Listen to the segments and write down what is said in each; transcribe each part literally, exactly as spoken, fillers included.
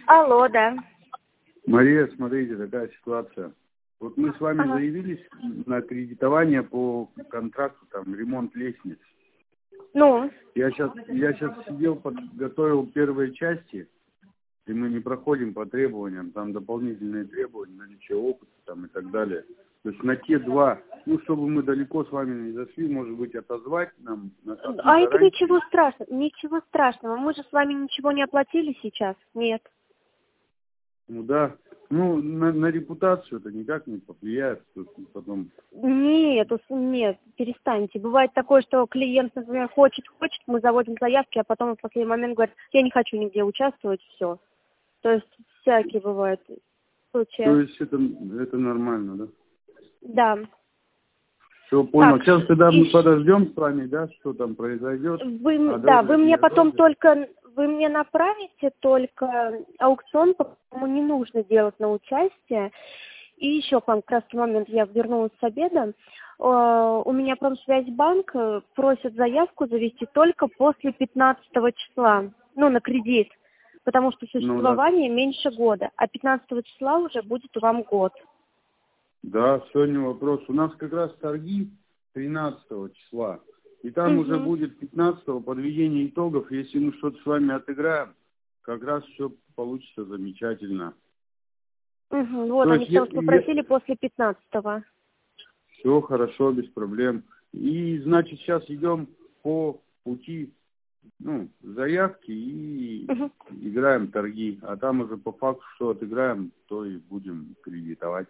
Алло, да. Мария, смотрите, такая ситуация. Вот мы с вами Ага. заявились на кредитование по контракту, там, ремонт лестниц. Ну, Я сейчас, я сейчас сидел, подготовил первые части, и мы не проходим по требованиям, там дополнительные требования, наличие опыта там, и так далее. То есть на те два, ну, чтобы мы далеко с вами не зашли, может быть, отозвать нам на а это гарантии. ничего страшного, ничего страшного. Мы же с вами ничего не оплатили сейчас. Нет. Ну да, ну, на, на репутацию это никак не повлияет, то есть потом... Нет, ус- нет, перестаньте. Бывает такое, что клиент, например, хочет, хочет, мы заводим заявки, а потом в последний момент говорит, я не хочу нигде участвовать, все. То есть всякие бывают То случаи. есть это, это нормально, да? Да. Все, понял. Так, Сейчас тогда мы и подождем с вами, да, что там произойдет. Вы, м- А да, вы доля, не мне потом доля. только, вы мне направите только аукцион, по-моему, не нужно делать на участие. И еще к вам краткий момент, я вернулась с обеда. Э, У меня Промсвязьбанк э, просит заявку завести только после пятнадцатого числа, ну, на кредит, потому что Ну да. существование меньше года, а пятнадцатого числа уже будет вам год. Да, все, не вопрос. У нас как раз торги тринадцатого числа. И там уже Угу. будет пятнадцатого подведение итогов. Если мы что-то с вами отыграем, как раз все получится замечательно. Угу. Вот, То они есть я, потому что я... попросили после пятнадцатого. все хорошо, без проблем. И, значит, сейчас идем по пути, ну, заявки и Угу. играем торги. А там уже по факту, что отыграем, то и будем кредитовать.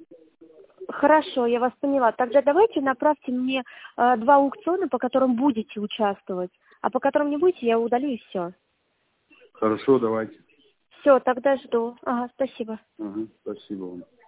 Хорошо, я вас поняла. Тогда давайте направьте мне э, два аукциона, по которым будете участвовать, а по которым не будете, я удалю и все. Хорошо, давайте. Все, тогда жду. Ага, спасибо. Ага, спасибо вам.